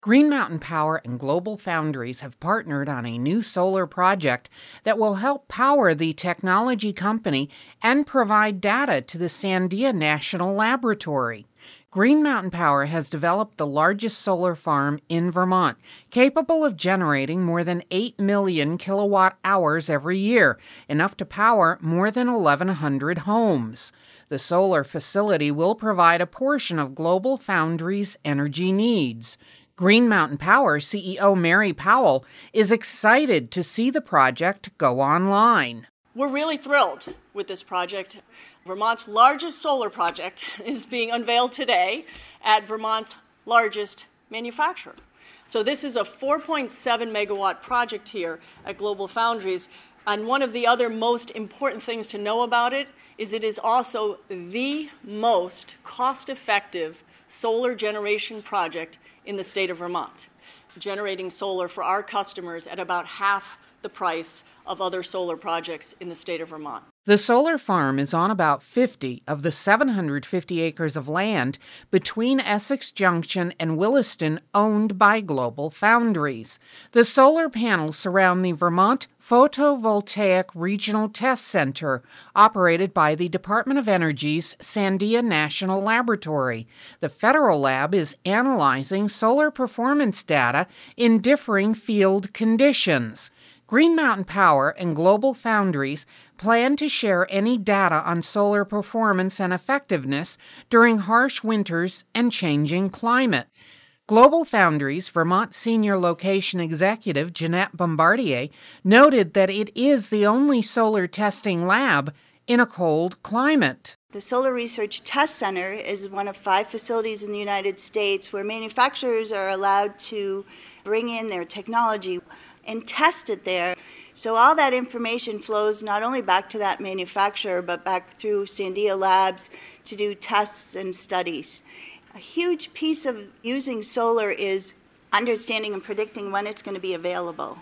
Green Mountain Power and Global Foundries have partnered on a new solar project that will help power the technology company and provide data to the Sandia National Laboratory. Green Mountain Power has developed the largest solar farm in Vermont, capable of generating more than 8 million kilowatt hours every year, enough to power more than 1,100 homes. The solar facility will provide a portion of Global Foundries' energy needs. Green Mountain Power CEO Mary Powell is excited to see the project go online. We're really thrilled with this project. Vermont's largest solar project is being unveiled today at Vermont's largest manufacturer. So this is a 4.7 megawatt project here at Global Foundries. And one of the other most important things to know about it is also the most cost-effective solar generation project in the state of Vermont, generating solar for our customers at about half the price of other solar projects in the state of Vermont. The solar farm is on about 50 of the 750 acres of land between Essex Junction and Williston owned by Global Foundries. The solar panels surround the Vermont Photovoltaic Regional Test Center, operated by the Department of Energy's Sandia National Laboratory. The federal lab is analyzing solar performance data in differing field conditions. Green Mountain Power and Global Foundries plan to share any data on solar performance and effectiveness during harsh winters and changing climate. Global Foundries Vermont Senior Location Executive Jeanette Bombardier noted that it is the only solar testing lab in a cold climate. The Solar Research Test Center is one of 5 facilities in the United States where manufacturers are allowed to bring in their technology and test it there. So all that information flows not only back to that manufacturer, but back through Sandia Labs to do tests and studies. A huge piece of using solar is understanding and predicting when it's going to be available.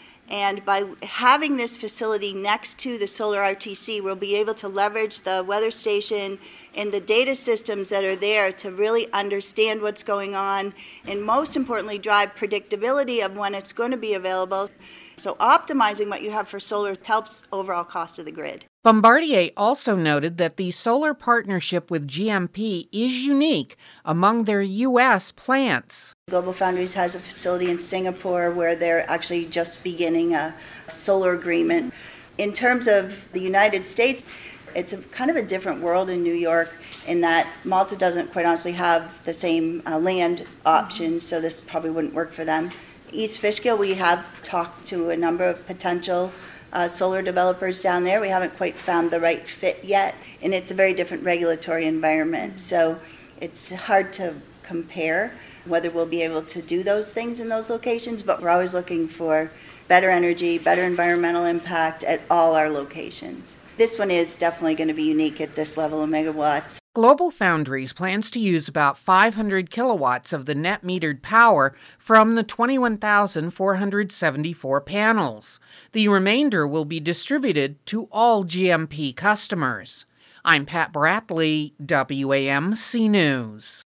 And by having this facility next to the solar RTC, we'll be able to leverage the weather station and the data systems that are there to really understand what's going on and, most importantly, drive predictability of when it's going to be available. So optimizing what you have for solar helps overall cost of the grid. Bombardier also noted that the solar partnership with GMP is unique among their U.S. plants. Global Foundries has a facility in Singapore where they're actually just beginning a solar agreement. In terms of the United States, it's kind of a different world in New York in that Malta doesn't quite honestly have the same land option, so this probably wouldn't work for them. East Fishkill, we have talked to a number of potential solar developers down there. We haven't quite found the right fit yet, and it's a very different regulatory environment. So it's hard to compare whether we'll be able to do those things in those locations, but we're always looking for better energy, better environmental impact at all our locations. This one is definitely going to be unique at this level of megawatts. Global Foundries plans to use about 500 kilowatts of the net metered power from the 21,474 panels. The remainder will be distributed to all GMP customers. I'm Pat Bradley, WAMC News.